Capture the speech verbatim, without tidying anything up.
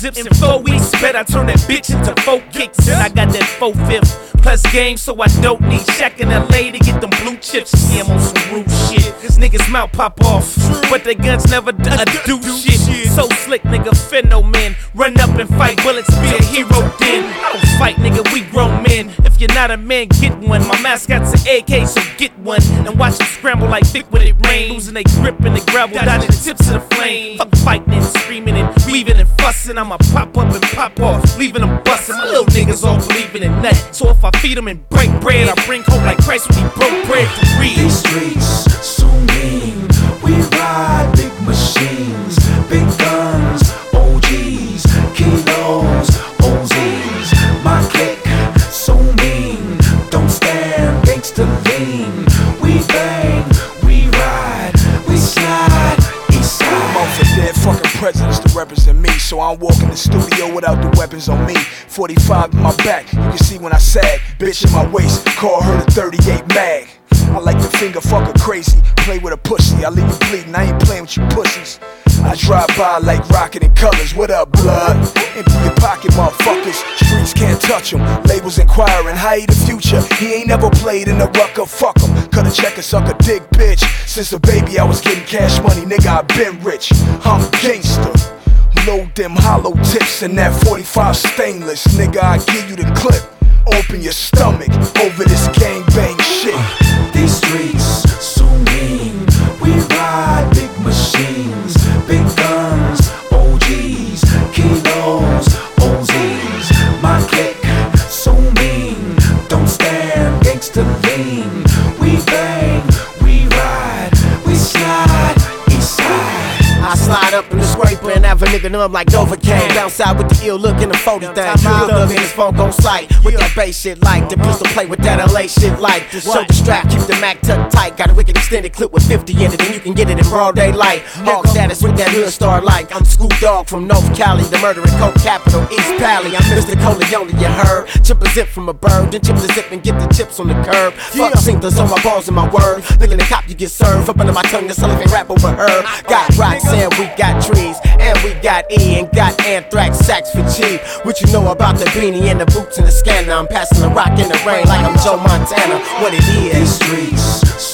zips and four weeks. Bet I turn that bitch into four kicks. And I got that four fifth plus game, so I don't need Shaq in L A to get them blue chips. See, I'm on some rude shit. Cause niggas mouth pop off, but their guns never do, uh, do shit. So slick, nigga, fear no men. Run up and fight bullets, be a hero then. I don't fight, nigga, we grown men. If you're not a man, get one. My mascot's an A K, so get one. And watch them scramble like thick when it rain. Losing they grip in the gravel, dodging the tips of the flame. Fuck fighting and screaming and weaving and fussing. I'ma pop up and pop off, leaving them busting. My little niggas all believing in that. So if I feed them and break bread, I bring home like Christ when he broke bread for real. These streets so mean. We ride big machines, big guns, O Gs, kilos, O Zs. My clique so mean. Don't stand, gangsta lean. We bang, we ride, we slide, east side. I'm for dead fucking presidents to represent me, so I don't walk in the studio without the weapons on me. forty-five in my back, you can see when I sag. Bitch in my waist, call her the thirty-eight mag. I like to finger fuck her crazy, play with a pussy, I leave you bleeding, I ain't playing with you pussies. I drive by like rocket in colors, what up blood? Empty your pocket motherfuckers, streets can't touch him. Labels inquiring, how he the future? He ain't never played in a rucker, fuck him. Cut a check and suck a dick bitch. Since a baby I was getting cash money, nigga I been rich. I'm gangster. Load them hollow tips in that forty-five stainless, nigga I give you the clip. Open your stomach over this gangbang shit. uh, These streets so mean. We ride big machines, big guns, O Gs, kilos, O Zs. My clique so mean. Don't stand, gangsta lean. We bang, we ride, we slide, east side. I slide up in the scraper and have a nigga numb like Novocaine. Bounce out with the ill look in the forty thing. Real thug in his funk on sight. With that bass shit like the pistol play with that L A shit like. Show the strap, keep the Mac tucked tight. Got a wicked extended clip with fifty in it, and you can get it in broad daylight. Hog status with that hood star like. I'm Scoop Dog from North Cali, the murdering coke capital, East Pally. I'm Mister Coleone, you heard. Chip a zip from a bird, then chip the zip and get the chips on the curb. Fuck singles on my balls and my word. Look at the cop, you get served. Up under my tongue, this elephant rap over her. Got rocks and we got trees, and we got E, and got anthrax sax for cheap. What you know about the beanie and the boots and the scanner? I'm passing the rock in the rain like I'm Joe Montana. What it is? These streets